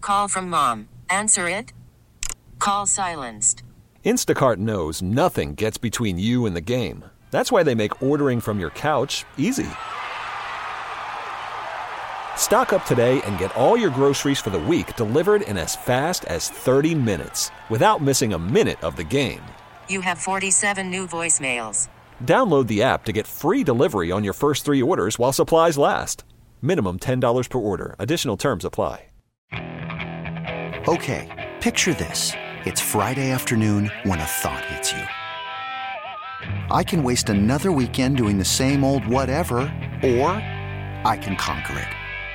Call from mom. Answer it. Call silenced. Instacart knows nothing gets between you and the game. That's why they make ordering from your couch easy. Stock up today and get all your groceries for the week delivered in as fast as 30 minutes without missing a minute of the game. You have 47 new voicemails. Download the app to get free delivery on your first 3 orders while supplies last. Minimum $10 per order. Additional terms apply. Okay, picture this. It's Friday afternoon when a thought hits you. I can waste another weekend doing the same old whatever, or I can conquer it.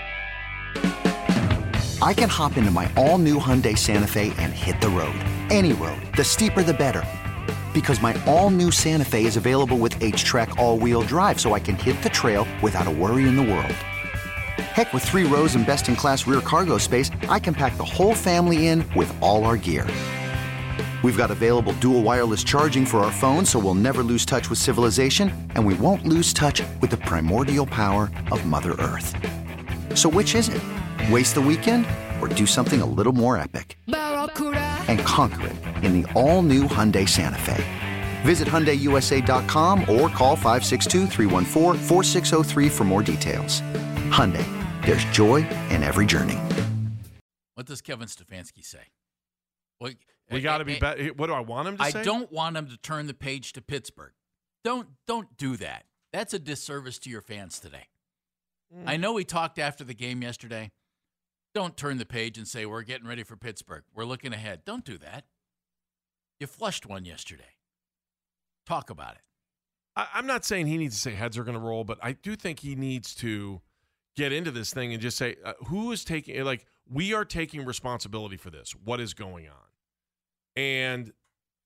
I can hop into my all-new Hyundai Santa Fe and hit the road. Any road. The steeper the better. Because my all-new Santa Fe is available with H-Track all-wheel drive, so I can hit the trail without a worry in the world. Heck, with 3 rows and best-in-class rear cargo space, I can pack the whole family in with all our gear. We've got available dual wireless charging for our phones, so we'll never lose touch with civilization, and we won't lose touch with the primordial power of Mother Earth. So which is it? Waste the weekend or do something a little more epic? And conquer it in the all-new Hyundai Santa Fe. Visit HyundaiUSA.com or call 562-314-4603 for more details. Hyundai, there's joy in every journey. What does Kevin Stefanski say? We got to be better. What do I want him to say? I don't want him to turn the page to Pittsburgh. Don't do that. That's a disservice to your fans today. I know we talked after the game yesterday. Don't turn the page and say, we're getting ready for Pittsburgh. We're looking ahead. Don't do that. You flushed one yesterday. Talk about it. I'm not saying he needs to say heads are going to roll, but I do think he needs to get into this thing and just say, who is taking, like, we are taking responsibility for this. What is going on? And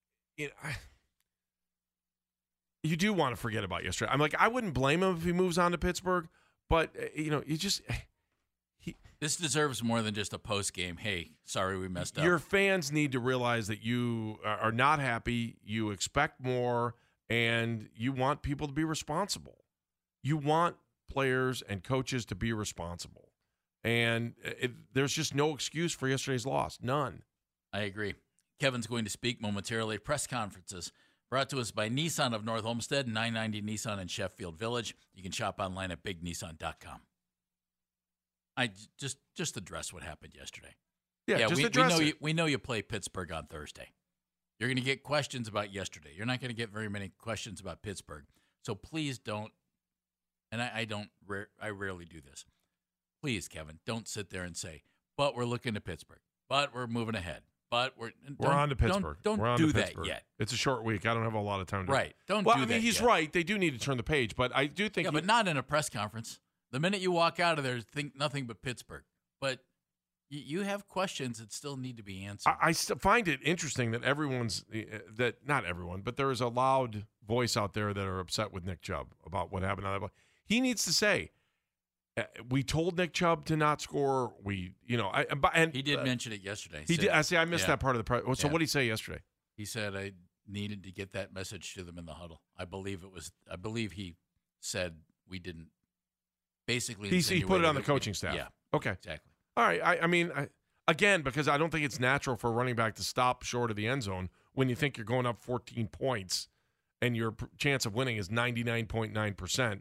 you do want to forget about yesterday. I'm like, I wouldn't blame him if he moves on to Pittsburgh, but, you just – this deserves more than just a post-game, hey, sorry we messed up. Your fans need to realize that you are not happy, you expect more, and you want people to be responsible. You want players and coaches to be responsible. And there's just no excuse for yesterday's loss. None. I agree. Kevin's going to speak momentarily. Press conferences brought to us by Nissan of North Olmsted, 990 Nissan in Sheffield Village. You can shop online at bignissan.com. I just address what happened yesterday. Yeah, just address it. We know you play Pittsburgh on Thursday. You're going to get questions about yesterday. You're not going to get very many questions about Pittsburgh. So please don't, and I rarely do this. Please, Kevin, don't sit there and say, but we're looking to Pittsburgh, but we're moving ahead, but we're on to Pittsburgh. Don't do that yet. It's a short week. I don't have a lot of time to. Right. Don't well, do I mean, that he's yet. right. They do need to turn the page, but I do think. Yeah, but not in a press conference. The minute you walk out of there, think nothing but Pittsburgh. But you have questions that still need to be answered. I find it interesting that not everyone, but there is a loud voice out there that are upset with Nick Chubb about what happened on that play. He needs to say, we told Nick Chubb to not score. And he did mention it yesterday. He did. I missed that part of the press. So what did he say yesterday? He said I needed to get that message to them in the huddle. I believe he said we didn't. Basically, he put it on the coaching staff. Yeah. Okay. Exactly. All right. Again, because I don't think it's natural for a running back to stop short of the end zone when you think you're going up 14 points and your chance of winning is 99.9%.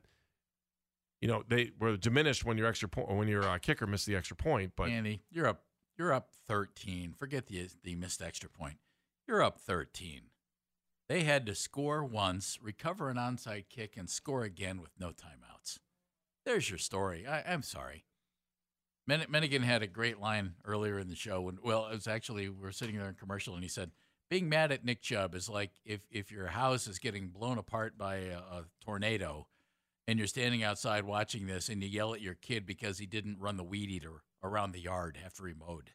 They were diminished when your kicker missed the extra point. But Andy, you're up 13. Forget the missed extra point. You're up 13. They had to score once, recover an onside kick, and score again with no timeouts. There's your story. I'm sorry. Menigan had a great line earlier in the show. It was actually, we were sitting there in commercial, and he said, being mad at Nick Chubb is like if your house is getting blown apart by a tornado, and you're standing outside watching this, and you yell at your kid because he didn't run the weed eater around the yard after he mowed.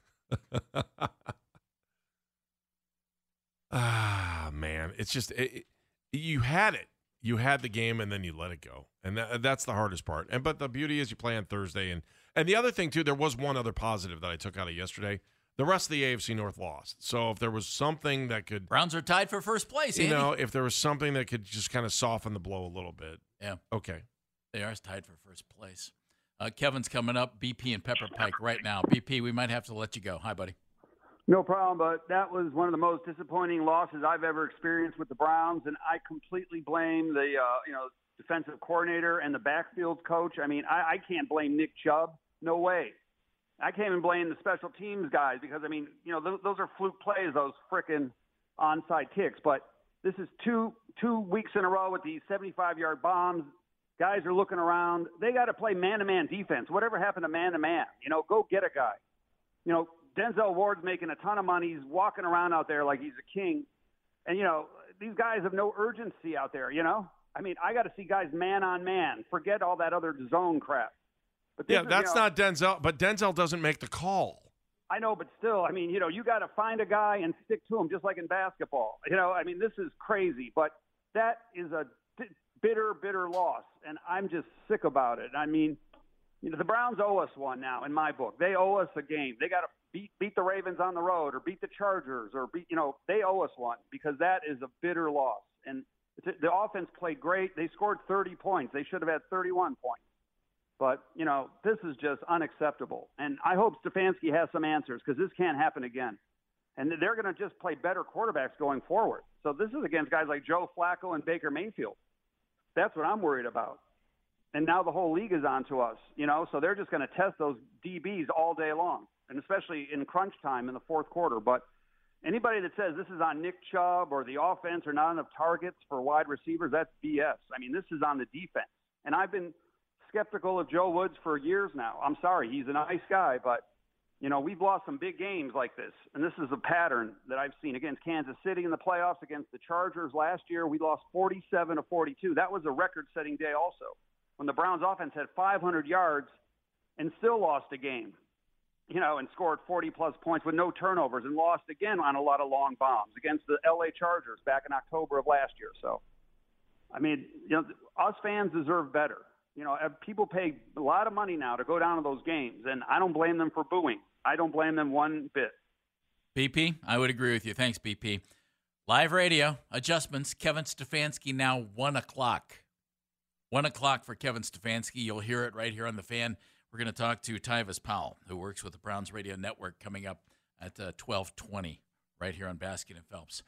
Man. It's just, you had it. You had the game, and then you let it go. And that's the hardest part. But the beauty is you play on Thursday. And the other thing, too, there was one other positive that I took out of yesterday. The rest of the AFC North lost. So if there was something that could... Browns are tied for first place, Andy. If there was something that could just kind of soften the blow a little bit. Yeah. Okay. They are tied for first place. Kevin's coming up, BP and Pepper Pike right now. BP, we might have to let you go. Hi, buddy. No problem, but that was one of the most disappointing losses I've ever experienced with the Browns, and I completely blame the defensive coordinator and the backfield coach. I mean, I can't blame Nick Chubb. No way. I can't even blame the special teams guys because, I mean, those are fluke plays, those frickin' onside kicks. But this is two weeks in a row with these 75-yard bombs. Guys are looking around. They got to play man-to-man defense. Whatever happened to man-to-man? Go get a guy. Denzel Ward's making a ton of money. He's walking around out there like he's a king. And, these guys have no urgency out there, I mean, I got to see guys man on man. Forget all that other zone crap. But that's not Denzel, but Denzel doesn't make the call. I know, but still, I mean, you got to find a guy and stick to him just like in basketball. I mean, this is crazy. But that is a bitter, bitter loss, and I'm just sick about it. I mean, the Browns owe us one now in my book. They owe us a game. They got to beat the Ravens on the road or beat the Chargers or they owe us one because that is a bitter loss. And the offense played great. They scored 30 points. They should have had 31 points. But, this is just unacceptable. And I hope Stefanski has some answers because this can't happen again. And they're going to just play better quarterbacks going forward. So this is against guys like Joe Flacco and Baker Mayfield. That's what I'm worried about. And now the whole league is on to us, so they're just going to test those DBs all day long, and especially in crunch time in the fourth quarter. But anybody that says this is on Nick Chubb or the offense or not enough targets for wide receivers, that's BS. I mean, this is on the defense. And I've been skeptical of Joe Woods for years now. I'm sorry. He's a nice guy, but, we've lost some big games like this. And this is a pattern that I've seen against Kansas City in the playoffs, against the Chargers last year. We lost 47-42. That was a record-setting day also, when the Browns offense had 500 yards and still lost a game, and scored 40-plus points with no turnovers and lost again on a lot of long bombs against the L.A. Chargers back in October of last year. So, I mean, us fans deserve better. People pay a lot of money now to go down to those games, and I don't blame them for booing. I don't blame them one bit. BP, I would agree with you. Thanks, BP. Live radio, adjustments, Kevin Stefanski now 1 o'clock. 1 o'clock for Kevin Stefanski. You'll hear it right here on The Fan. We're going to talk to Tyvis Powell, who works with the Browns Radio Network, coming up at 12:20 right here on Baskin and Phelps.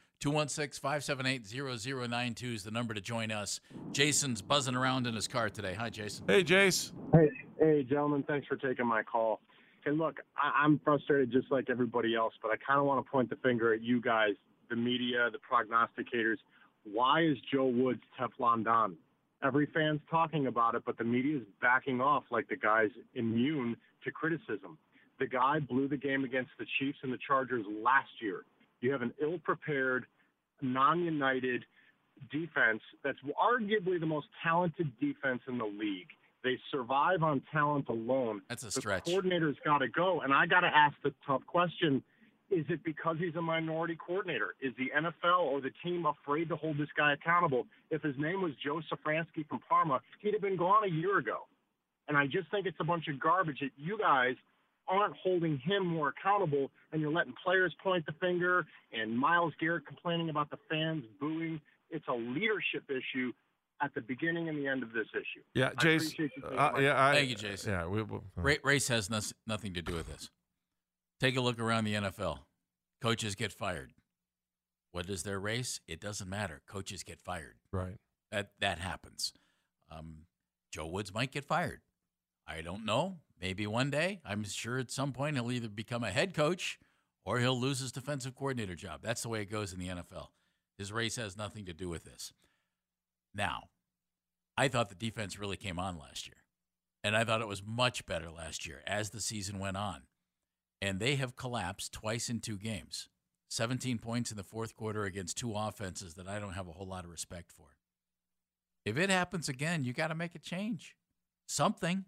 216-578-0092 is the number to join us. Jason's buzzing around in his car today. Hi, Jason. Hey, Jace. Hey, gentlemen. Thanks for taking my call. And look, I'm frustrated just like everybody else, but I kind of want to point the finger at you guys, the media, the prognosticators. Why is Joe Woods Teflon Don? Every fan's talking about it, but the media is backing off like the guy's immune to criticism. The guy blew the game against the Chiefs and the Chargers last year. You have an ill-prepared, non-united defense that's arguably the most talented defense in the league. They survive on talent alone. That's a stretch. The coordinator's got to go, and I got to ask the tough question. Is it because he's a minority coordinator? Is the NFL or the team afraid to hold this guy accountable? If his name was Joe Safransky from Parma, he'd have been gone a year ago. And I just think it's a bunch of garbage that you guys aren't holding him more accountable, and you're letting players point the finger and Myles Garrett complaining about the fans booing. It's a leadership issue at the beginning and the end of this issue. Yeah, Jace. Thank you, Jason. Yeah, Race has nothing to do with this. Take a look around the NFL. Coaches get fired. What is their race? It doesn't matter. Coaches get fired. Right. That happens. Joe Woods might get fired. I don't know. Maybe one day. I'm sure at some point he'll either become a head coach or he'll lose his defensive coordinator job. That's the way it goes in the NFL. His race has nothing to do with this. Now, I thought the defense really came on last year, and I thought it was much better last year as the season went on. And they have collapsed twice in 2 games. 17 points in the fourth quarter against 2 offenses that I don't have a whole lot of respect for. If it happens again, you got to make a change. Something.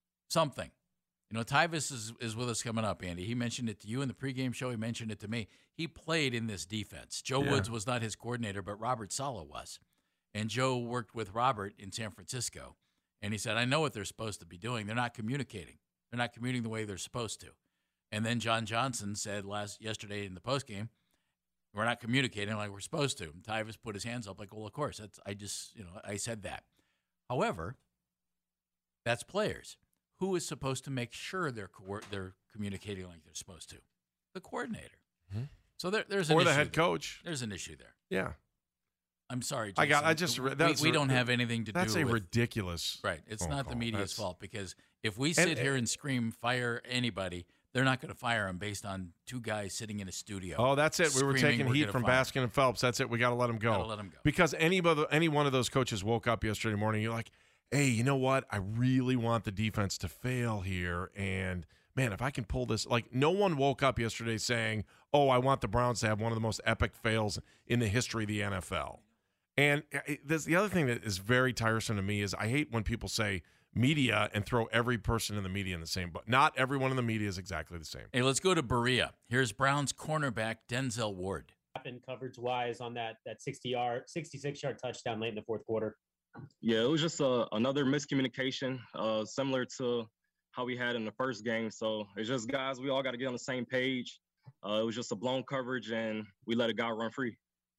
Tyvis is with us coming up, Andy. He mentioned it to you in the pregame show. He mentioned it to me. He played in this defense. Joe Woods was not his coordinator, but Robert Saleh was. And Joe worked with Robert in San Francisco. And he said, I know what they're supposed to be doing. They're not communicating. They're not communicating the way they're supposed to. And then John Johnson said yesterday in the postgame, we're not communicating like we're supposed to. And Tyvis put his hands up like, well, of course. I said that. However, that's players. who is supposed to make sure they're communicating like they're supposed to? The coordinator. Mm-hmm. So there's an or issue the head there. coach. There's an issue there. Yeah. I'm sorry, Jason. We don't have anything to do with That's a ridiculous. Right. It's not the media's fault, because if we And- sit here and scream fire anybody, they're not going to fire him based on two guys sitting in a studio. Oh, that's it. We were screaming, taking "We're heat gonna from fire him." Baskin and Phelps. That's it. We got to let him go. Gotta let him go. Because any one of those coaches woke up yesterday morning, you're like, hey, you know what? I really want the defense to fail here. And, man, if I can pull this. Like, no one woke up yesterday saying, oh, I want the Browns to have one of the most epic fails in the history of the NFL. And the other thing that is very tiresome to me is I hate when people say media and throw every person in the media in the same boat. Not everyone in the media is exactly the same. Hey, let's go to Berea. Here's Browns cornerback Denzel Ward. Happened coverage-wise on that 66-yard touchdown late in the fourth quarter? Yeah, it was just another miscommunication, similar to how we had in the first game. So it's just, guys, we all got to get on the same page. It was just a blown coverage, and we let a guy run free.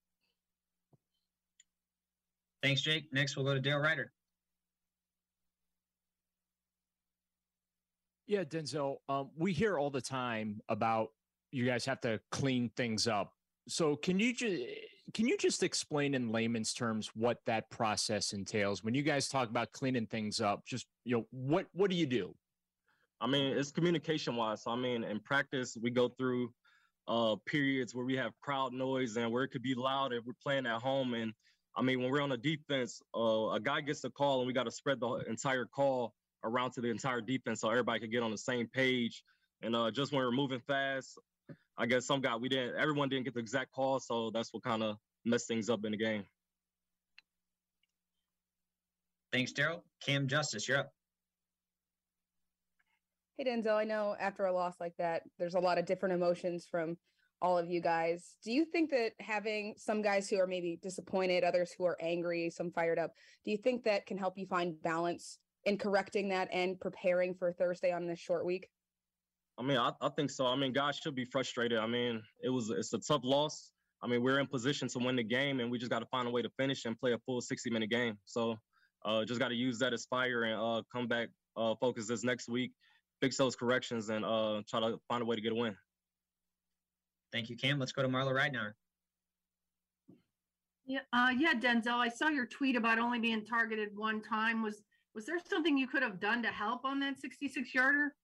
Thanks, Jake. Next, we'll go to Dale Ryder. Yeah, Denzel, we hear all the time about you guys have to clean things up. So can you just explain in layman's terms what that process entails? When you guys talk about cleaning things up, just, what do you do? I mean, it's communication-wise. So, I mean, in practice, we go through periods where we have crowd noise and where it could be loud if we're playing at home. And, I mean, when we're on the defense, a guy gets a call and we got to spread the entire call around to the entire defense so everybody could get on the same page. And just when we're moving fast, I guess everyone didn't get the exact call, so that's what kind of messed things up in the game. Thanks, Daryl. Cam Justice, you're up. Hey, Denzel, I know after a loss like that, there's a lot of different emotions from all of you guys. Do you think that having some guys who are maybe disappointed, others who are angry, some fired up, do you think that can help you find balance in correcting that and preparing for Thursday on this short week? I mean, I think so. I mean, guys should be frustrated. I mean, it's a tough loss. I mean, we're in position to win the game, and we just got to find a way to finish and play a full 60-minute game. So just got to use that as fire and come back, focus this next week, fix those corrections, and try to find a way to get a win. Thank you, Cam. Let's go to Marla Ridenour. Yeah, Denzel, I saw your tweet about only being targeted one time. Was there something you could have done to help on that 66-yarder?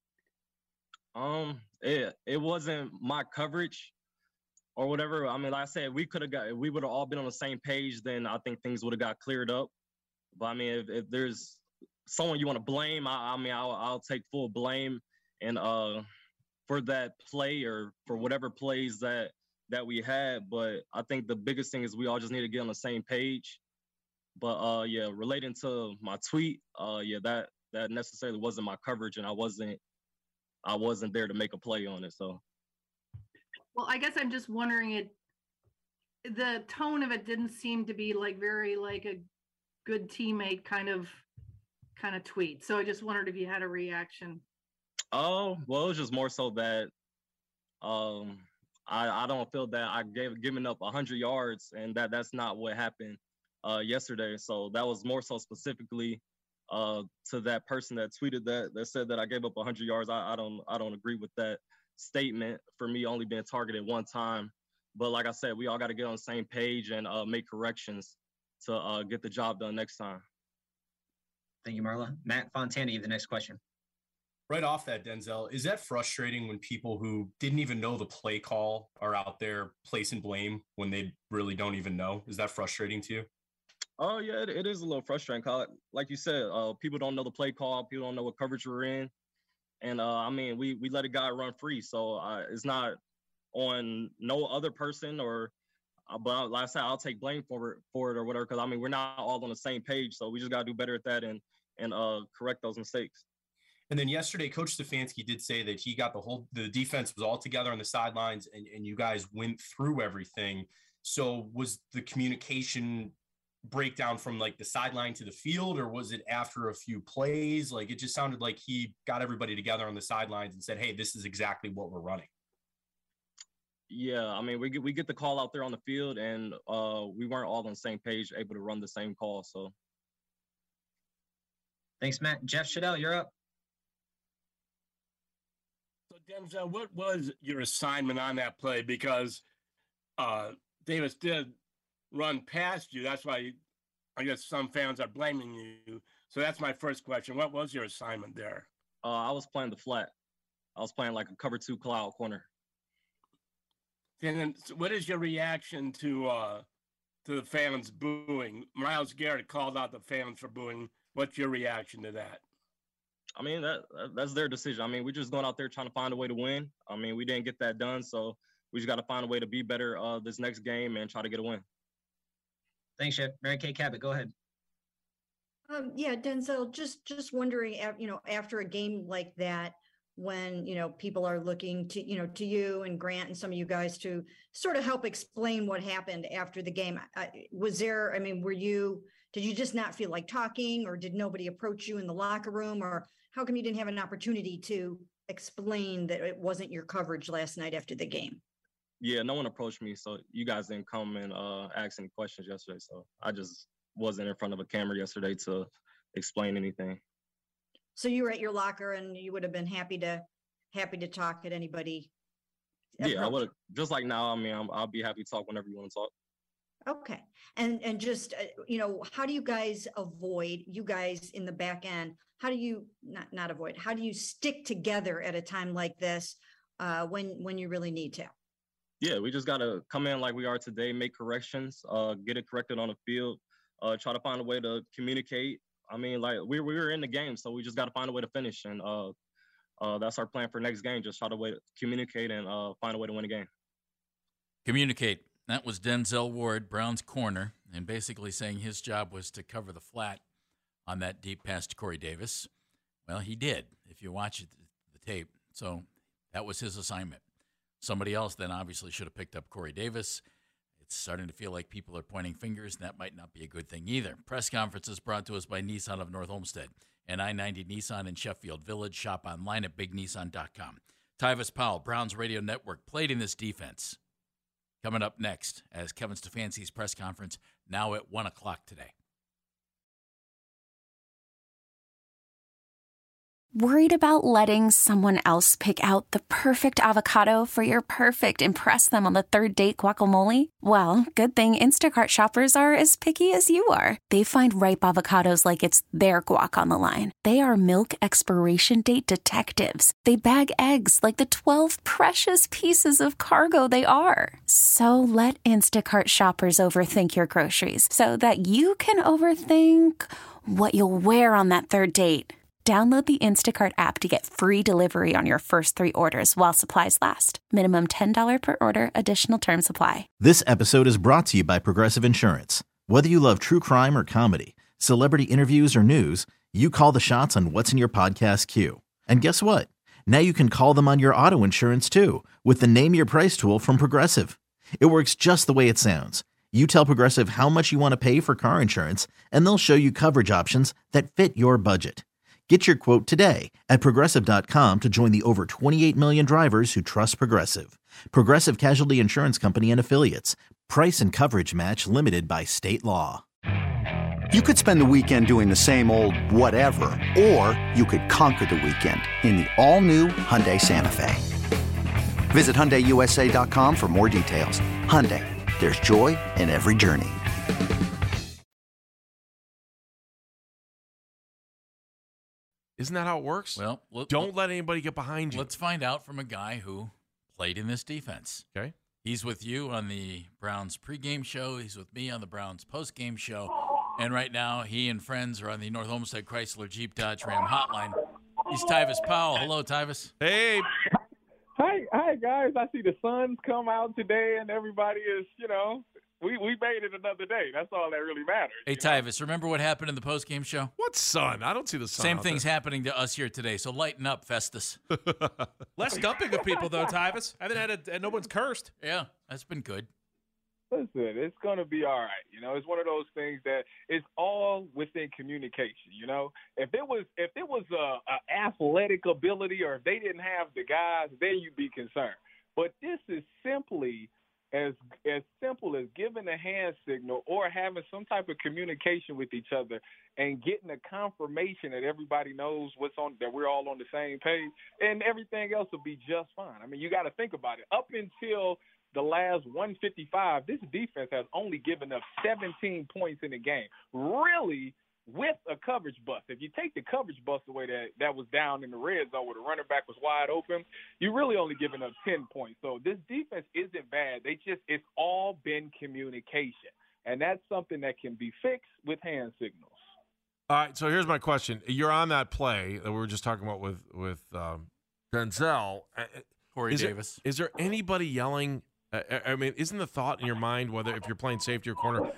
It wasn't my coverage or whatever. I mean, like I said, we would have all been on the same page, then I think things would have got cleared up. But I mean, if there's someone you want to blame, I'll take full blame and for that play or for whatever plays that we had. But I think the biggest thing is we all just need to get on the same page. But yeah, relating to my tweet, that necessarily wasn't my coverage, and I wasn't there to make a play on it. So, well, I guess I'm just wondering, the tone of it didn't seem to be very like a good teammate kind of tweet. So I just wondered if you had a reaction. Oh, well, it was just more so that I don't feel that I giving up 100 yards, and that's not what happened yesterday. So that was more so specifically to that person that tweeted that said that I gave up 100 yards. I don't agree with that statement for me only being targeted one time. But like I said, we all got to get on the same page and make corrections to get the job done next time. Thank you, Marla. Matt Fontana, you have the next question. Right off that, Denzel, is that frustrating when people who didn't even know the play call are out there placing blame when they really don't even know? Is that frustrating to you? Oh, yeah, it is a little frustrating. Like you said, people don't know the play call. People don't know what coverage we're in. And, I mean, we let a guy run free. So it's not on no other person but like I said, I'll take blame for it or whatever, because, I mean, we're not all on the same page. So we just got to do better at that and correct those mistakes. And then yesterday, Coach Stefanski did say that he got the defense was all together on the sidelines and you guys went through everything. So was the communication breakdown from the sideline to the field, or was it after a few plays? It just sounded like he got everybody together on the sidelines and said, hey, this is exactly what we're running. Yeah, I mean, we get the call out there on the field, and we weren't all on the same page, able to run the same call. So, thanks, Matt. Jeff Shadell, you're up. Denzel, what was your assignment on that play? Because Davis did run past you. That's why I guess some fans are blaming you. So that's my first question. What was your assignment there? I was playing the flat. I was playing like a cover 2 cloud corner. And then, so what is your reaction to the fans booing? Myles Garrett called out the fans for booing. What's your reaction to that? I mean, that's their decision. I mean, we're just going out there trying to find a way to win. I mean, we didn't get that done, so we just got to find a way to be better this next game and try to get a win. Thanks, Chef. Mary Kay Cabot, go ahead. Yeah, Denzel, just wondering, after a game like that, when, people are looking to, to you and Grant and some of you guys to sort of help explain what happened after the game. Did you just not feel like talking, or did nobody approach you in the locker room, or how come you didn't have an opportunity to explain that it wasn't your coverage last night after the game? Yeah, no one approached me. So you guys didn't come and ask any questions yesterday. So I just wasn't in front of a camera yesterday to explain anything. So you were at your locker and you would have been happy to talk at anybody. Yeah, I would have. Just like now, I mean, I'll be happy to talk whenever you want to talk. Okay. And just, how do you guys avoid, you guys in the back end, how do you not avoid, how do you stick together at a time like this when you really need to? Yeah, we just got to come in like we are today, make corrections, get it corrected on the field, try to find a way to communicate. I mean, like we were in the game, so we just got to find a way to finish. And that's our plan for next game. Just try to communicate and find a way to win a game. Communicate. That was Denzel Ward, Brown's corner, and basically saying his job was to cover the flat on that deep pass to Corey Davis. Well, he did, if you watch the tape. So that was his assignment. Somebody else then obviously should have picked up Corey Davis. It's starting to feel like people are pointing fingers, and that might not be a good thing either. Press conferences brought to us by Nissan of North Olmsted and I-90 Nissan in Sheffield Village. Shop online at bignissan.com. Tyvis Powell, Browns Radio Network, played in this defense. Coming up next as Kevin Stefanski's press conference, now at 1 o'clock today. Worried about letting someone else pick out the perfect avocado for your perfect impress them on the third date guacamole? Well, good thing Instacart shoppers are as picky as you are. They find ripe avocados like it's their guac on the line. They are milk expiration date detectives. They bag eggs like the 12 precious pieces of cargo they are. So let Instacart shoppers overthink your groceries so that you can overthink what you'll wear on that third date. Download the Instacart app to get free delivery on your first 3 orders while supplies last. Minimum $10 per order. Additional terms apply. This episode is brought to you by Progressive Insurance. Whether you love true crime or comedy, celebrity interviews or news, you call the shots on what's in your podcast queue. And guess what? Now you can call them on your auto insurance too with the Name Your Price tool from Progressive. It works just the way it sounds. You tell Progressive how much you want to pay for car insurance, and they'll show you coverage options that fit your budget. Get your quote today at Progressive.com to join the over 28 million drivers who trust Progressive. Progressive Casualty Insurance Company and Affiliates. Price and coverage match limited by state law. You could spend the weekend doing the same old whatever, or you could conquer the weekend in the all-new Hyundai Santa Fe. Visit HyundaiUSA.com for more details. Hyundai, there's joy in every journey. Isn't that how it works? Well, don't let anybody get behind you. Let's find out from a guy who played in this defense. Okay. He's with you on the Browns pregame show. He's with me on the Browns postgame show. And right now, he and friends are on the North Olmsted Chrysler Jeep Dodge Ram hotline. He's Tyvis Powell. Hello, Tyvis. Hey. Hi, guys. I see the sun's come out today, and everybody is, we made it another day. That's all that really matters. Hey, Tyvis, remember what happened in the postgame show? What sun? I don't see the sun. Same thing's happening to us here today, so lighten up, Festus. Less dumping of people, though, Tyvis. I haven't had no one's cursed. Yeah, that's been good. Listen, it's going to be all right. It's one of those things that it's all within communication. If it was a athletic ability, or if they didn't have the guys, then you'd be concerned. But this is simply as simple as giving a hand signal or having some type of communication with each other and getting a confirmation that everybody knows that we're all on the same page, and everything else will be just fine. I mean, you got to think about it. Up until the last 155, this defense has only given up 17 points in the game. Really, with a coverage bust. If you take the coverage bust away that was down in the red zone where the running back was wide open, you're really only giving up 10 points. So this defense isn't bad. It's all been communication. And that's something that can be fixed with hand signals. All right, so here's my question. You're on that play that we were just talking about with Denzel. Corey Davis. Is there anybody yelling? I mean, isn't the thought in your mind whether if you're playing safety or corner,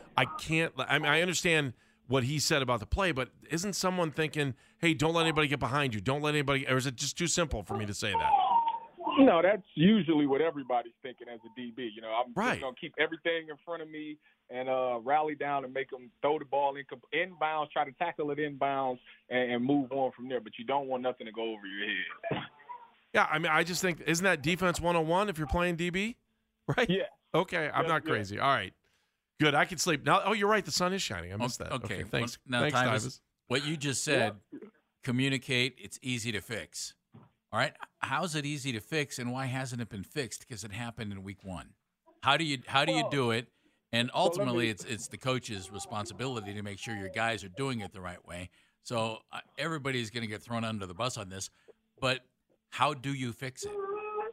I understand what he said about the play, but isn't someone thinking, hey, don't let anybody get behind you, or is it just too simple for me to say that? No, that's usually what everybody's thinking as a DB. You know, I'm right. just going to keep everything in front of me and rally down and make them throw the ball inbounds, try to tackle it inbounds, and move on from there. But you don't want nothing to go over your head. Yeah, I mean, I just think, isn't that defense 101 if you're playing DB? Right? Yeah. Okay, I'm not crazy. All right. Good. I can sleep now. Oh, you're right. The sun is shining. I missed that. Okay. Thanks. Now, Thanks, Tyvis. What you just said, communicate, it's easy to fix. All right. How's it easy to fix, and why hasn't it been fixed? Because it happened in week 1. How do you do it? And ultimately, it's the coach's responsibility to make sure your guys are doing it the right way. So everybody's going to get thrown under the bus on this. But how do you fix it?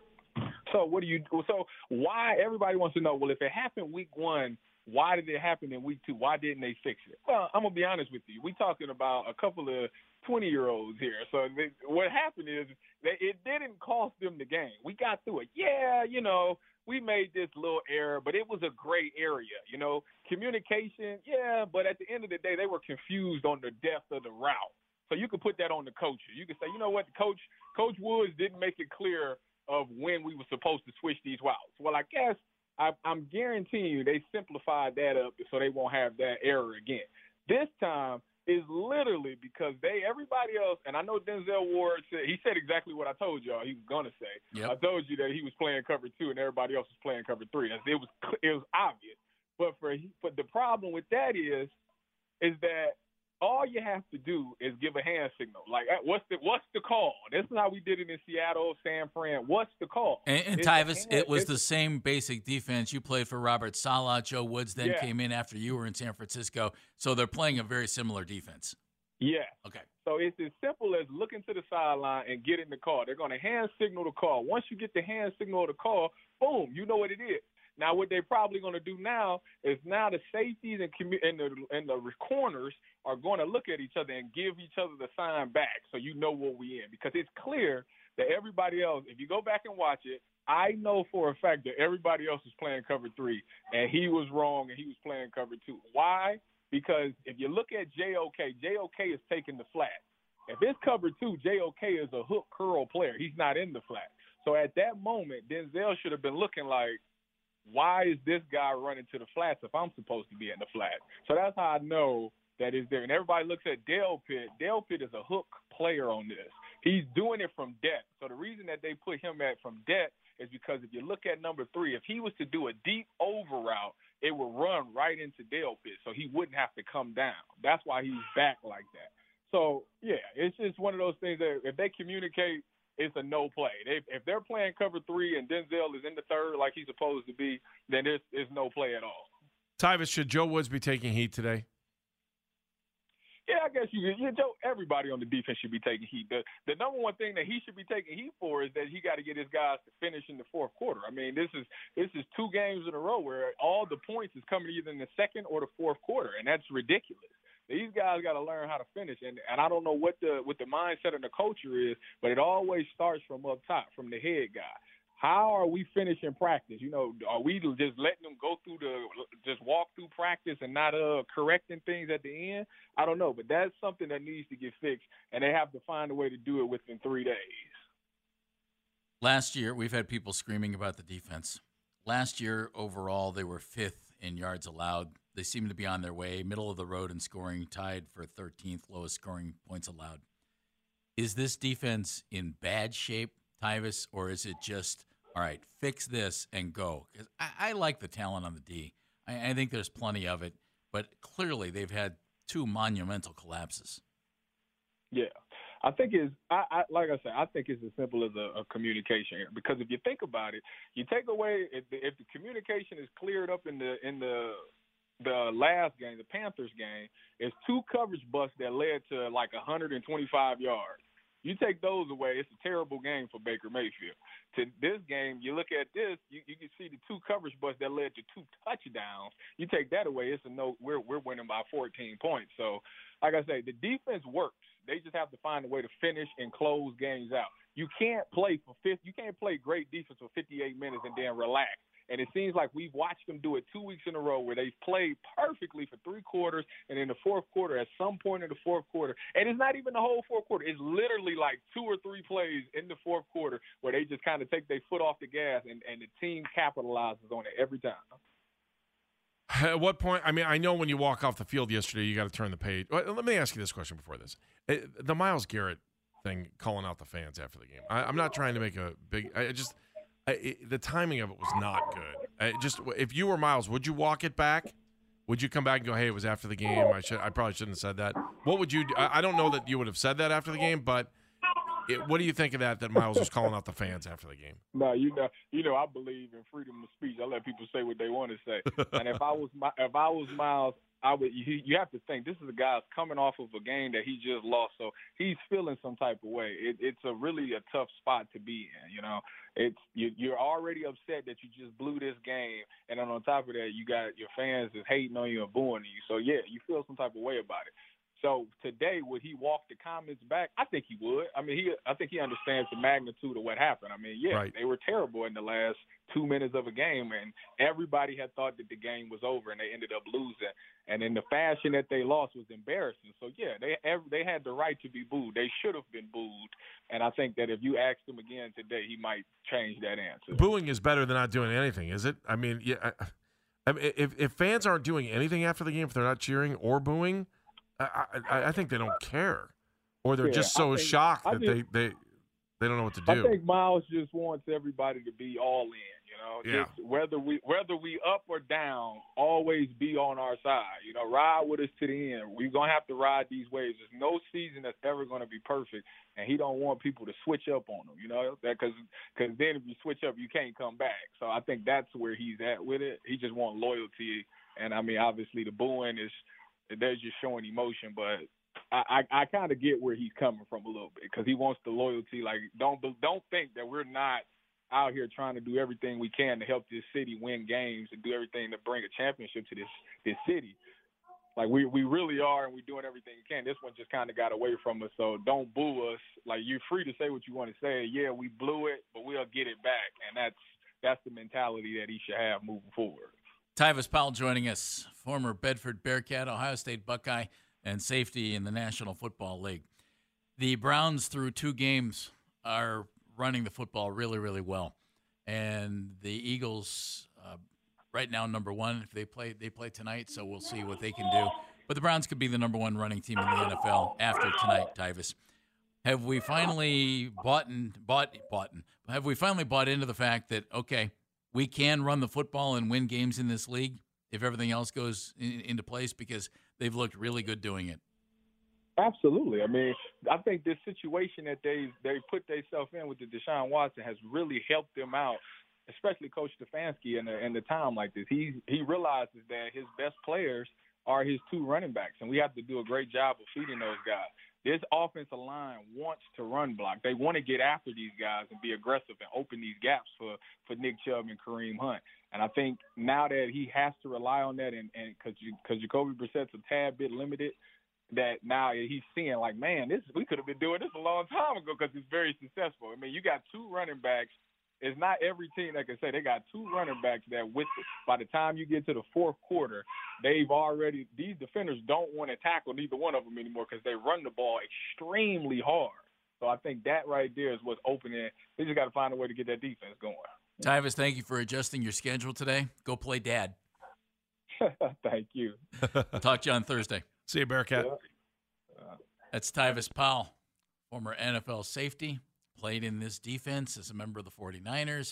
So why everybody wants to know, well, if it happened week 1, why did it happen in week 2? Why didn't they fix it? Well, I'm going to be honest with you. We're talking about a couple of 20-year-olds here. So what happened is that it didn't cost them the game. We got through it. Yeah, you know, we made this little error, but it was a gray area. You know, communication, yeah, but at the end of the day, they were confused on the depth of the route. So you could put that on the coaches. You could say, you know what, Coach Woods didn't make it clear of when we were supposed to switch these routes. Well, I guess I'm guaranteeing you they simplified that up so they won't have that error again. This time is literally because everybody else, and I know Denzel Ward said exactly what I told y'all he was going to say. Yep. I told you that he was playing cover 2 and everybody else was playing cover 3. It was obvious. But the problem with that is that all you have to do is give a hand signal. Like, what's the call? This is how we did it in Seattle, San Fran. What's the call? And Tyvis, it was the same basic defense. You played for Robert Saleh. Joe Woods then came in after you were in San Francisco. So they're playing a very similar defense. Yeah. Okay. So it's as simple as looking to the sideline and getting the call. They're going to hand signal the call. Once you get the hand signal of the call, boom, you know what it is. Now, what they're probably going to do now is the safeties and the corners are going to look at each other and give each other the sign back so you know what we in. Because it's clear that everybody else, if you go back and watch it, I know for a fact that everybody else was playing cover 3, and he was wrong, and he was playing cover 2. Why? Because if you look at JOK is taking the flat. If it's cover 2, JOK is a hook curl player. He's not in the flat. So at that moment, Denzel should have been looking like, why is this guy running to the flats if I'm supposed to be in the flat? So that's how I know that is there. And everybody looks at Dale Pitt. Dale Pitt is a hook player on this. He's doing it from depth. So the reason that they put him at from depth is because if you look at number 3, if he was to do a deep over route, it would run right into Dale Pitt, so he wouldn't have to come down. That's why he's back like that. So, yeah, it's just one of those things that if they communicate, it's a no play. If they're playing cover 3 and Denzel is in the third like he's supposed to be, then it's no play at all. Tyvis, should Joe Woods be taking heat today? Yeah, I guess everybody on the defense should be taking heat. The number one thing that he should be taking heat for is that he got to get his guys to finish in the fourth quarter. I mean, this is 2 games in a row where all the points is coming either in the second or the fourth quarter, and that's ridiculous. These guys got to learn how to finish, and I don't know what the mindset of the culture is, but it always starts from up top, from the head guy. How are we finishing practice? You know, are we just letting them go through just walk through practice and not correcting things at the end? I don't know, but that's something that needs to get fixed, and they have to find a way to do it within 3 days. Last year, we've had people screaming about the defense. Last year, overall, they were 5th in yards allowed. They seem to be on their way, middle of the road in scoring, tied for 13th lowest scoring points allowed. Is this defense in bad shape, Tyvis, or is it just all right, fix this and go. 'Cause I like the talent on the D. I think there's plenty of it, but clearly they've had two monumental collapses. Yeah. I think it's like I said, I think it's as simple as a communication here. Because if you think about it, you take away if the communication is cleared up in the last game, the Panthers game, it's two coverage busts that led to like 125 yards. You take those away, it's a terrible game for Baker Mayfield. To this game, you look at this, you can see the two coverage busts that led to two touchdowns. You take that away, it's a no. We're winning by 14 points. So, like I say, the defense works. They just have to find a way to finish and close games out. You can't play great defense for 58 minutes and then relax. And it seems like we've watched them do it 2 weeks in a row where they've played perfectly for three quarters, and in the fourth quarter, at some point in the fourth quarter, and it's not even the whole fourth quarter. It's literally like 2 or 3 plays in the fourth quarter where they just kind of take their foot off the gas, and the team capitalizes on it every time. At what point? I mean, I know when you walk off the field yesterday, you got to turn the page. Let me ask you this question before this. The Myles Garrett thing, calling out the fans after the game. I'm not trying to make a big – the timing of it was not good. If you were Myles, would you walk it back? Would you come back and go, hey, it was after the game. I probably shouldn't have said that. What would you do? I don't know that you would have said that after the game, but what do you think of that Myles was calling out the fans after the game? No, you know, I believe in freedom of speech. I let people say what they want to say. And if I was Myles, I would. You have to think this is a guy that's coming off of a game that he just lost, so he's feeling some type of way. It's really a tough spot to be in. You know, you're already upset that you just blew this game, and then on top of that, you got your fans is hating on you and booing you. So yeah, you feel some type of way about it. So today, would he walk the comments back? I think he would. I mean, I think he understands the magnitude of what happened. I mean, yeah, right. They were terrible in the last 2 minutes of a game, and everybody had thought that the game was over, and they ended up losing. And in the fashion that they lost was embarrassing. So yeah, they had the right to be booed. They should have been booed. And I think that if you asked him again today, he might change that answer. Booing is better than not doing anything, is it? I mean, yeah. I mean, if fans aren't doing anything after the game, if they're not cheering or booing, I think they don't care, or they're just so shocked that they don't know what to do. I think Myles just wants everybody to be all in. You know, yeah. Just whether we up or down, always be on our side. You know, ride with us to the end. We're gonna have to ride these waves. There's no season that's ever gonna be perfect, and he don't want people to switch up on him. You know, because then if you switch up, you can't come back. So I think that's where he's at with it. He just wants loyalty, and I mean, obviously the booing is. They're just showing emotion, but I kind of get where he's coming from a little bit because he wants the loyalty. Like, don't think that we're not out here trying to do everything we can to help this city win games and do everything to bring a championship to this city. Like, we really are, and we're doing everything we can. This one just kind of got away from us, so don't boo us. Like, you're free to say what you want to say. Yeah, we blew it, but we'll get it back, and that's the mentality that he should have moving forward. Tyvis Powell joining us, former Bedford Bearcat, Ohio State Buckeye, and safety in the National Football League. The Browns, through 2 games, are running the football really, really well. And the Eagles, right now, number 1. If they play tonight, so we'll see what they can do. But the Browns could be the number 1 running team in the NFL after tonight, Tyvis. Have we finally bought into the fact that, okay, we can run the football and win games in this league if everything else goes into place because they've looked really good doing it? Absolutely. I mean, I think this situation that they put themselves in with the Deshaun Watson has really helped them out, especially Coach Stefanski in the time like this. He realizes that his best players are his 2 running backs, and we have to do a great job of feeding those guys. This offensive line wants to run block. They want to get after these guys and be aggressive and open these gaps for Nick Chubb and Kareem Hunt. And I think now that he has to rely on that, and because Jacoby Brissett's a tad bit limited, that now he's seeing like, man, we could have been doing this a long time ago because it's very successful. I mean, you got 2 running backs. It's not every team that can say they got 2 running backs that by the time you get to the fourth quarter, these defenders don't want to tackle neither one of them anymore because they run the ball extremely hard. So I think that right there is what's opening. They just got to find a way to get that defense going. Tyvis, thank you for adjusting your schedule today. Go play dad. Thank you. Talk to you on Thursday. See you, Bearcat. That's Tyvis Powell, former NFL safety. Played in this defense as a member of the 49ers,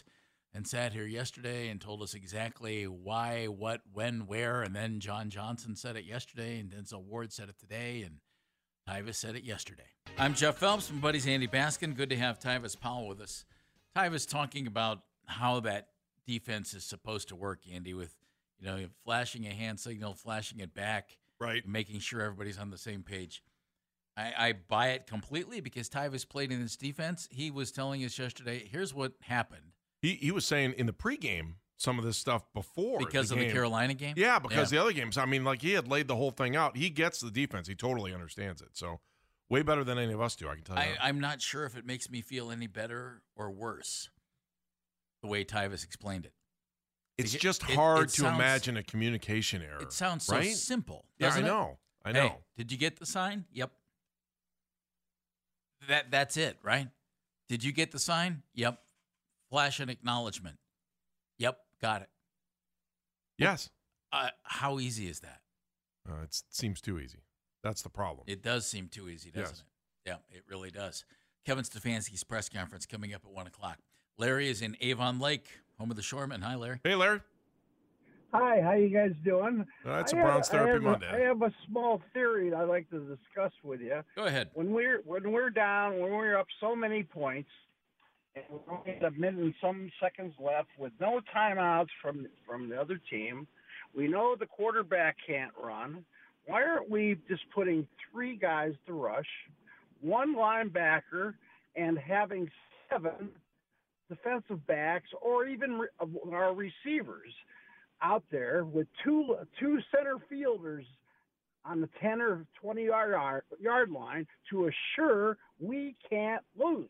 and sat here yesterday and told us exactly why, what, when, where, and then John Johnson said it yesterday, and Denzel Ward said it today, and Tyvis said it yesterday. I'm Jeff Phelps from Buddy's Andy Baskin. Good to have Tyvis Powell with us. Tyvis talking about how that defense is supposed to work, Andy, with flashing a hand signal, flashing it back, right, making sure everybody's on the same page. I buy it completely because Tyvis played in this defense. He was telling us yesterday, here's what happened. He was saying in the pregame some of this stuff before because of the Carolina game? Yeah, because the other games, I mean, like he had laid the whole thing out. He gets the defense. He totally understands it. So way better than any of us do, I can tell you. I'm not sure if it makes me feel any better or worse the way Tyvis explained it. It's just hard to imagine a communication error. It sounds so simple. Yeah, I doesn't it? know. I know. Hey, did you get the sign? Yep. That's it, right? Did you get the sign? Yep. Flash an acknowledgement. Yep, got it. Yes. How easy is that? It seems too easy. That's the problem. It does seem too easy, doesn't it? Yeah, it really does. Kevin Stefanski's press conference coming up at 1 o'clock. Larry is in Avon Lake, home of the Shoremen. Hi, Larry. Hey, Larry. Hi, how you guys doing? It's a Browns Therapy Monday. I have a small theory I'd like to discuss with you. Go ahead. When we're down, when we're up so many points, and we're only a minute and some seconds left with no timeouts from the other team, we know the quarterback can't run. Why aren't we just putting 3 guys to rush, 1 linebacker, and having 7 defensive backs or even our receivers out there with two center fielders on the 10 or 20 yard line to assure we can't lose?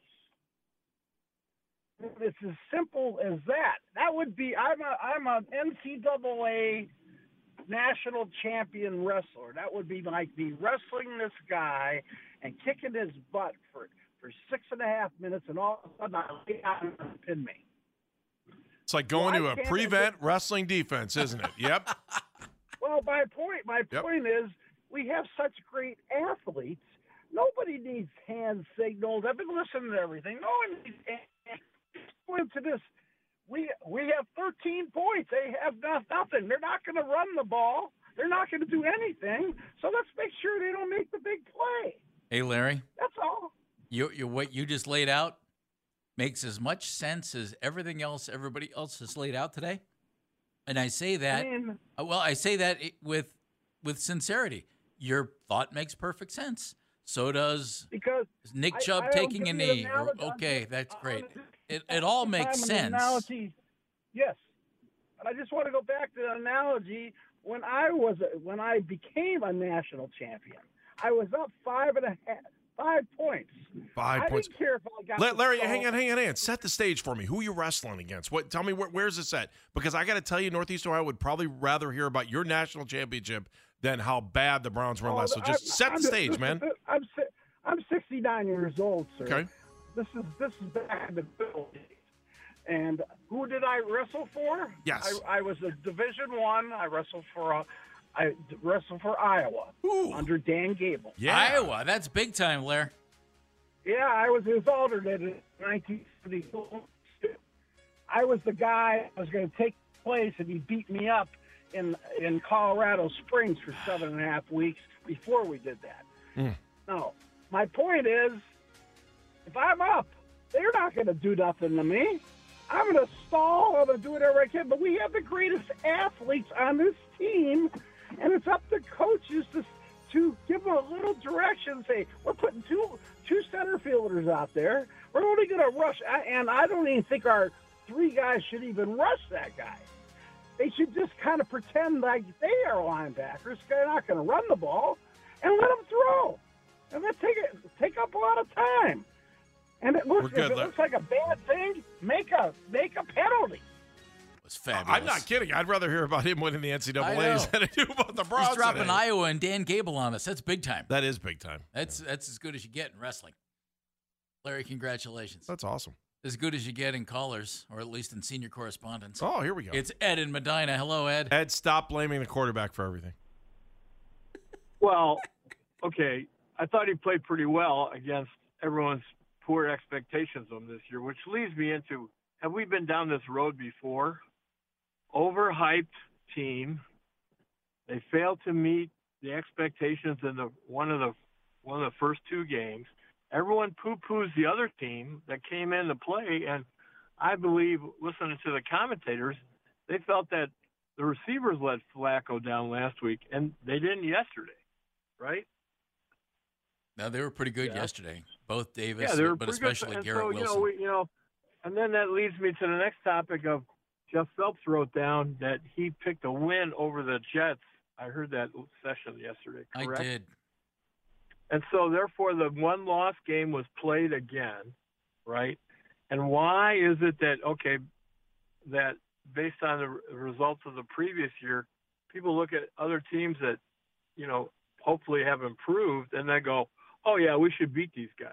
It's as simple as that. That would be I'm an NCAA national champion wrestler. That would be like me wrestling this guy and kicking his butt for 6.5 minutes, and all of a sudden I lay down and pin me. It's like going to a prevent wrestling defense, isn't it? Yep. Well, my point is we have such great athletes. Nobody needs hand signals. I've been listening to everything. No one needs hand signals to this. We have 13 points. They have nothing. They're not going to run the ball. They're not going to do anything. So let's make sure they don't make the big play. Hey, Larry. That's all. What you just laid out makes as much sense as everything else everybody else has laid out today. And I say that, I say that with sincerity. Your thought makes perfect sense. So does Nick Chubb taking a knee. Okay, that's great. It all makes sense. Analogy, yes. But I just want to go back to the analogy when I became a national champion. I was up 5 points. 5 points. I didn't care if I got Larry, hang on. Set the stage for me. Who are you wrestling against? Tell me where's this at? Because I got to tell you, Northeast Ohio would probably rather hear about your national championship than how bad the Browns were last. So just set the stage, man. I'm 69 years old, sir. Okay. This is back in the good old days. And who did I wrestle for? Yes. I was a Division I. I wrestled for Iowa under Dan Gable. Yeah. Iowa, that's big time, Blair. Yeah, I was his alternate in 1972. I was the guy that was going to take place, and he beat me up in Colorado Springs for 7.5 weeks before we did that. No, my point is, if I'm up, they're not going to do nothing to me. I'm going to stall. I'm going to do whatever I can. But we have the greatest athletes on this team, and it's up to coaches to give them a little direction. Say, we're putting two center fielders out there. We're only going to rush. And I don't even think our 3 guys should even rush that guy. They should just kind of pretend like they are linebackers. They're not going to run the ball, and let them throw. And let's take up a lot of time. And it looks like a bad thing, make a penalty. It was fabulous. I'm not kidding. I'd rather hear about him winning the NCAAs than I do about the Browns. He's dropping today. Iowa and Dan Gable on us. That's big time. That is big time. That's as good as you get in wrestling. Larry, congratulations. That's awesome. As good as you get in callers, or at least in senior correspondence. Oh, here we go. It's Ed in Medina. Hello, Ed. Ed, stop blaming the quarterback for everything. Well, okay. I thought he played pretty well against everyone's poor expectations of him this year, which leads me into have we been down this road before? Overhyped team. They failed to meet the expectations in one of the first two games. Everyone poo-poos the other team that came in to play, and I believe, listening to the commentators, they felt that the receivers let Flacco down last week, and they didn't yesterday, right? No, they were pretty good yesterday. Both Davis, Yeah, they were but pretty good. especially And Garrett so, Wilson. and then that leads me to the next topic of Jeff Phelps wrote down that he picked a win over the Jets. I heard that session yesterday, correct? I did. And so, therefore, the one-loss game was played again, right? And why is it that based on the results of the previous year, people look at other teams that, hopefully have improved, and they go, oh, yeah, we should beat these guys.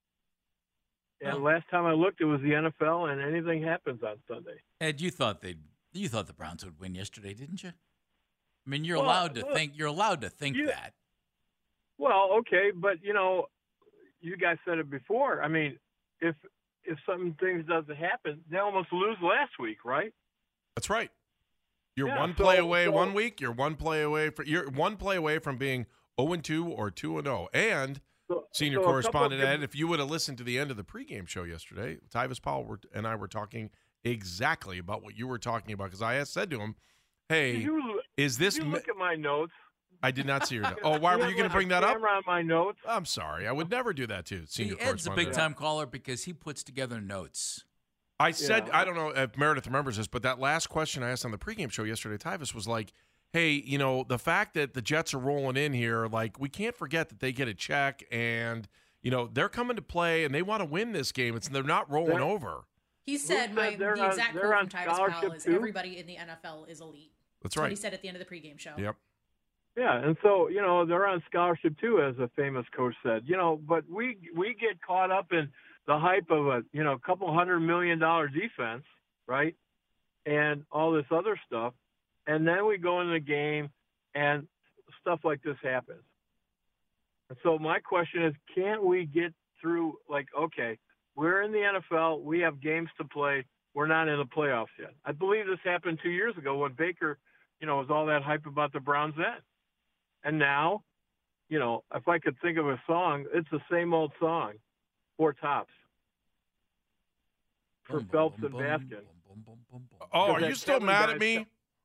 And last time I looked, it was the NFL, and anything happens on Sunday. Ed, you thought the Browns would win yesterday, didn't you? I mean, you're allowed to think that. Well, okay, but you guys said it before. I mean, if some things doesn't happen, they almost lose last week, right? That's right. You're one play away 1 week. You're one play away from being 0-2 or 2-0. And senior correspondent Ed, if you would have listened to the end of the pregame show yesterday, Tyvis Powell and I were talking exactly about what you were talking about, because I said to him, "Hey, is this?" Did you look at my notes? I did not see your notes. Oh, why were you going to bring that up? On my notes. I'm sorry. I would never do that to senior Ed's a correspondent. big-time caller because he puts together notes. I said, I don't know if Meredith remembers this, but that last question I asked on the pregame show yesterday, Tyvis, was like, hey, the fact that the Jets are rolling in here, like, we can't forget that they get a check and, they're coming to play and they want to win this game. They're not rolling over. He said the exact quote from Tyvis Powell is everybody in the NFL is elite. That's what right. he said at the end of the pregame show. Yep. Yeah, and so, they're on scholarship too, as a famous coach said. But we get caught up in the hype of a couple $100 million defense, right? And all this other stuff. And then we go into the game and stuff like this happens. And so my question is, can't we get through, okay, we're in the NFL, we have games to play, we're not in the playoffs yet. I believe this happened 2 years ago when Baker, was all that hype about the Browns then. And now, if I could think of a song, it's the same old song, Four Tops, for Phelps and Baskin. Oh, are you still mad at me?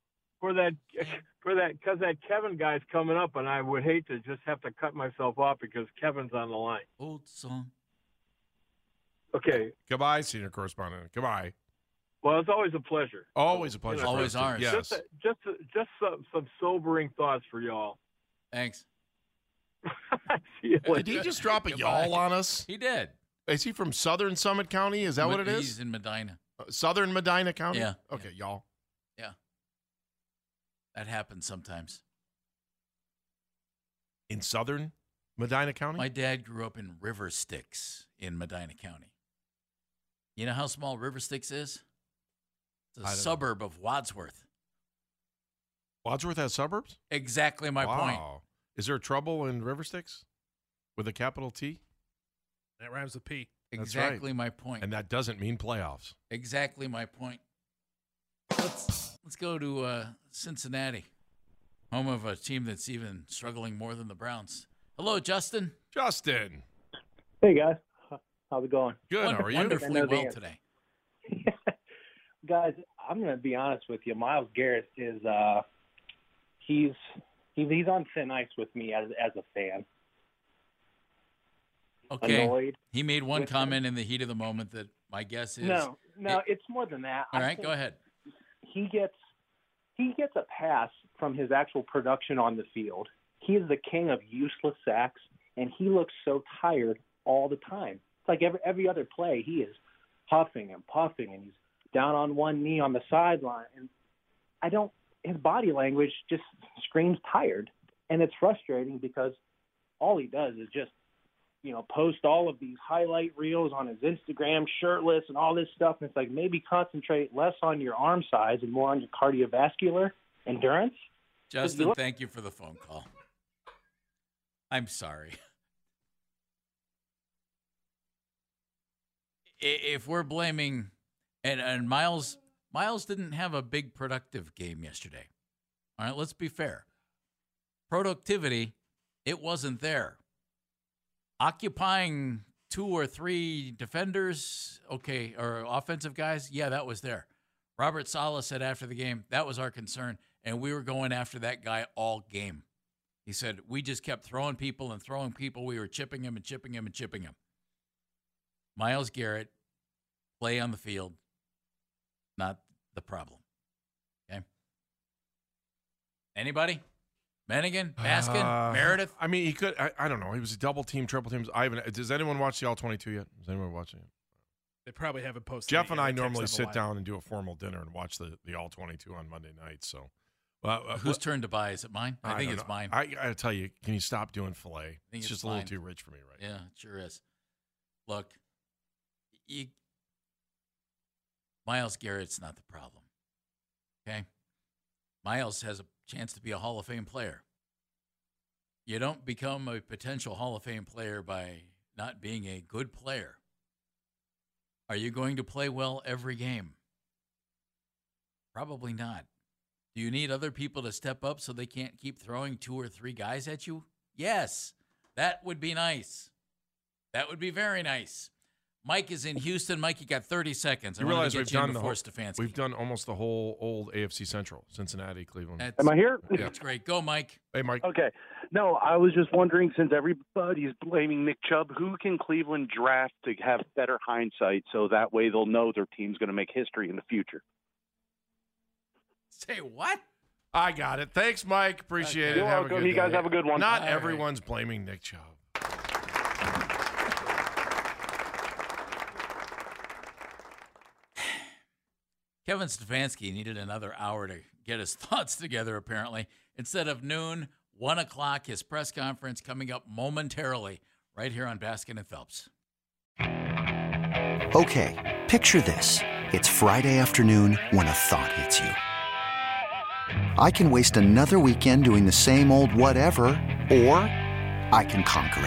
Because that Kevin guy's coming up, and I would hate to just have to cut myself off because Kevin's on the line. Old song. Okay. Goodbye, senior correspondent. Goodbye. Well, it's always a pleasure. Always a pleasure. Always ours. Yes. Just some sobering thoughts for y'all. Thanks. See you later. Did he just drop a y'all on us? He did. Is he from Southern Summit County? Is that what it is? He's in Medina. Southern Medina County? Yeah. Okay, y'all. Yeah. That happens sometimes. In Southern Medina County? My dad grew up in River Styx in Medina County. You know how small River Styx is? It's a suburb of Wadsworth. Wadsworth has suburbs? Exactly my point. Is there trouble in River Styx with a capital T? That rhymes with P. Exactly my point. And that doesn't mean playoffs. Exactly my point. Let's go to Cincinnati, home of a team that's even struggling more than the Browns. Hello, Justin. Justin. Hey, guys. How's it going? Good. How are you? Wonderfully well today. Guys, I'm going to be honest with you. Myles Garrett is he's on thin ice with me as a fan. Okay. Annoyed he made one comment in the heat of the moment that my guess is No, it's more than that. All right, go ahead. He gets a pass from his actual production on the field. He is the king of useless sacks, and he looks so tired all the time. It's like every other play, he is huffing and puffing, and he's down on one knee on the sideline. And his body language just screams tired, and it's frustrating because all he does is just, post all of these highlight reels on his Instagram, shirtless and all this stuff. And it's like, maybe concentrate less on your arm size and more on your cardiovascular endurance. Justin, thank you for the phone call. I'm sorry. If we're blaming And Miles didn't have a big productive game yesterday. All right, let's be fair. Productivity, it wasn't there. Occupying 2 or 3 defenders, okay, or offensive guys, yeah, that was there. Robert Saleh said after the game, that was our concern, and we were going after that guy all game. He said, we just kept throwing people and throwing people. We were chipping him and chipping him and chipping him. Myles Garrett, play on the field, not the problem. Okay? Anybody? Mennigan, Baskin, Meredith? I mean, he could. I don't know. He was a double team, triple teams. Does anyone watch the All-22 yet? Is anyone watching it? They probably haven't posted. Jeff and I normally sit down and do a formal dinner and watch the All-22 on Monday night. So, whose turn to buy? Is it mine? I think it's mine. I got to tell you, can you stop doing filet? It's just a little too rich for me right now. Yeah, it sure is. Look, Myles Garrett's not the problem. Okay? Myles has a chance to be a Hall of Fame player. You don't become a potential Hall of Fame player by not being a good player. Are you going to play well every game? Probably not. Do you need other people to step up so they can't keep throwing 2 or 3 guys at you? Yes. That would be nice. That would be very nice. Mike is in Houston. Mike, you got 30 seconds. You realize we've done almost the whole old AFC Central, Cincinnati, Cleveland. Am I here? Yeah. That's great. Go, Mike. Hey, Mike. Okay. No, I was just wondering, since everybody's blaming Nick Chubb, who can Cleveland draft to have better hindsight so that way they'll know their team's going to make history in the future? Say what? I got it. Thanks, Mike. Appreciate it. You're welcome. You guys have a good one. Not everyone's blaming Nick Chubb. Kevin Stefanski needed another hour to get his thoughts together, apparently. Instead of noon, 1 o'clock, his press conference coming up momentarily right here on Baskin and Phelps. Okay, picture this. It's Friday afternoon when a thought hits you. I can waste another weekend doing the same old whatever, or I can conquer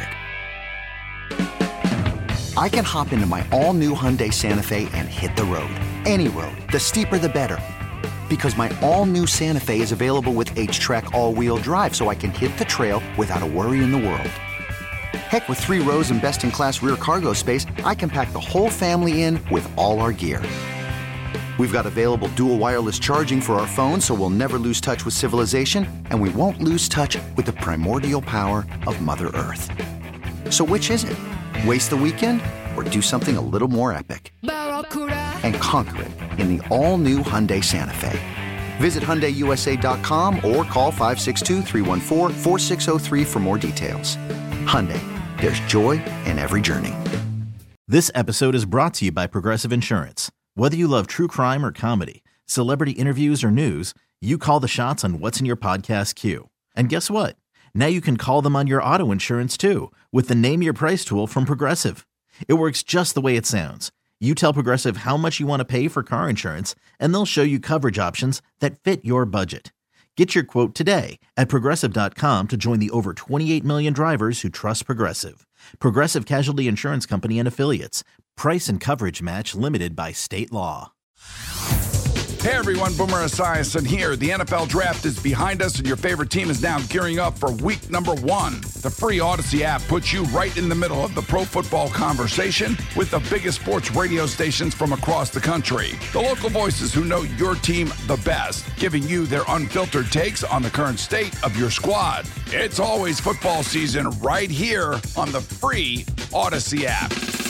it. I can hop into my all-new Hyundai Santa Fe and hit the road. Any road. The steeper, the better. Because my all-new Santa Fe is available with H-Track all-wheel drive, so I can hit the trail without a worry in the world. Heck, with 3 rows and best-in-class rear cargo space, I can pack the whole family in with all our gear. We've got available dual wireless charging for our phones, so we'll never lose touch with civilization, and we won't lose touch with the primordial power of Mother Earth. So which is it? Waste the weekend or do something a little more epic? And conquer it in the all-new Hyundai Santa Fe. Visit HyundaiUSA.com or call 562-314-4603 for more details. Hyundai, there's joy in every journey. This episode is brought to you by Progressive Insurance. Whether you love true crime or comedy, celebrity interviews or news, you call the shots on what's in your podcast queue. And guess what? Now you can call them on your auto insurance too with the Name Your Price tool from Progressive. It works just the way it sounds. You tell Progressive how much you want to pay for car insurance, and they'll show you coverage options that fit your budget. Get your quote today at Progressive.com to join the over 28 million drivers who trust Progressive. Progressive Casualty Insurance Company and Affiliates. Price and coverage match limited by state law. Hey everyone, Boomer Esiason here. The NFL Draft is behind us and your favorite team is now gearing up for week number 1. The free Odyssey app puts you right in the middle of the pro football conversation with the biggest sports radio stations from across the country. The local voices who know your team the best, giving you their unfiltered takes on the current state of your squad. It's always football season right here on the free Odyssey app.